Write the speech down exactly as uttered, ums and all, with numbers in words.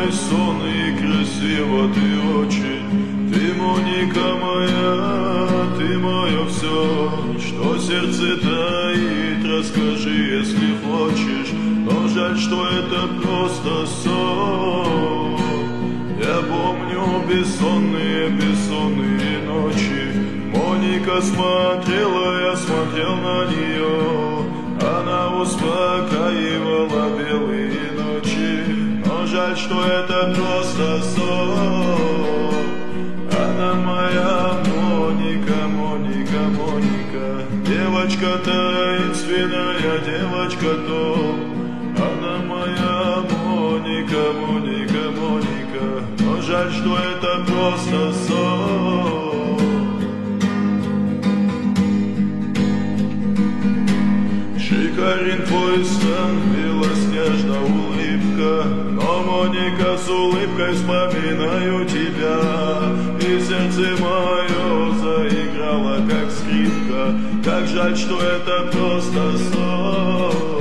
мой сон и красиво ты очень. Ты, Моника моя, ты мое все, что сердце таит, расскажи, если хочешь. Но жаль, что это просто сон. Я помню бессонные, бессонные ночи. Моника смотрела, я смотрел на нее. Она успокаивала белые ночи. Но жаль, что это просто сон. Она моя Моника, Моника, Моника. Девочка таинственная, девочка то. Она моя Моника, Моника, Моника. Но жаль, что это просто сон. Шикарен твой стан, белоснежна улыбка. Но, Моника, с улыбкой вспоминаю тебя. И сердце мое заиграло, как скрипка. Как жаль, что это просто сон.